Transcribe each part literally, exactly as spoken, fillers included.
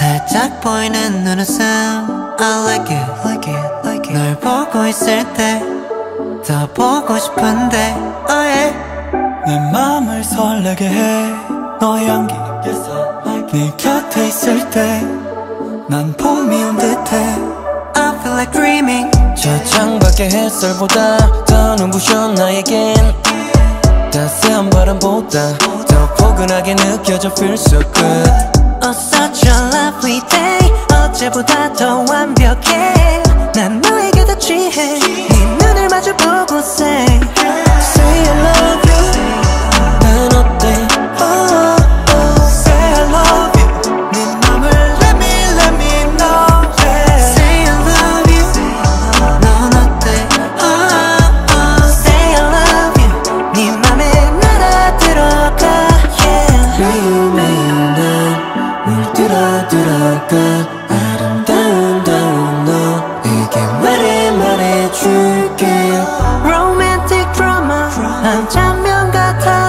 살짝 보이는 눈웃음 I like it, like it, like it. 널 보고 있을 때 더 보고 싶은데 oh yeah. 내 맘을 설레게 해 너의 향기 네 곁에 있을 때 난 봄이 온 듯해 I feel like dreaming 저 창밖의 햇살보다 더 눈부셔 나에겐 따스한 바람보다 더 포근하게 느껴져 feel so good Oh such a lovely day 어제보다 더 완벽해 난 너에게 더 취해 네 눈을 마주보고 say Say I love you 난 어때 oh, oh. Say I love you 네 맘을 let me let me know yeah. Say I love you 넌 어때 oh, oh. Say I love you 네 맘에 날아 들어가 yeah. 매일매일 난 물들어 들어가 아름다운 다운 너에게 말해 말해줄게 Romantic drama 한 장면 같아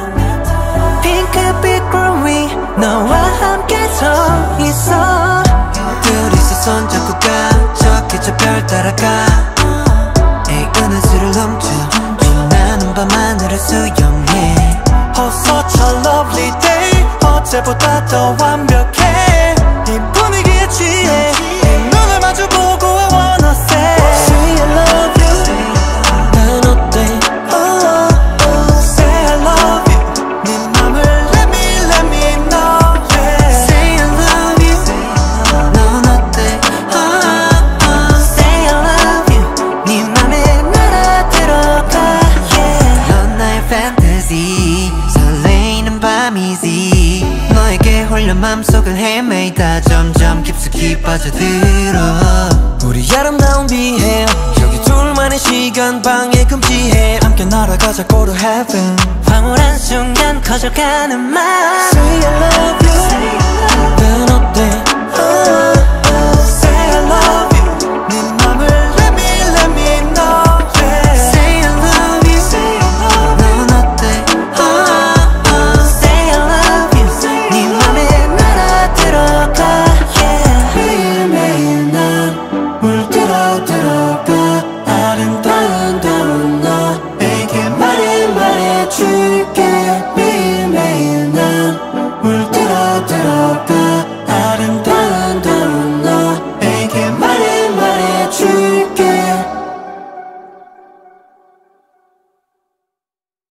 핑크빛 구름 위 너와 함께 서 있어 둘이서 손잡고 가 저기 저 별 따라가 에이 은하수를 훔쳐 빛나는 밤하늘을 수영해 Oh such a lovely day 어제보다 더 완벽해 이 분위기에 취해 네 눈을 마주보고 I wanna say Say I love you 난 어때 oh, oh. Say I love you 네 맘을 let me let me know yeah. Say I love you 넌 어때 oh, oh. Say I love you 네 맘에 날아 들어가 yeah. 넌 나의 fantasy 설레이는 밤이지 너에게 홀려 맘속을 헤매다 점점 깊숙이 빠져들어 우리 아름다운 비행 여기 둘만의 시간 방해 금지해 함께 날아가자 go to heaven 황홀한 순간 커져가는 맘 Say I love you 난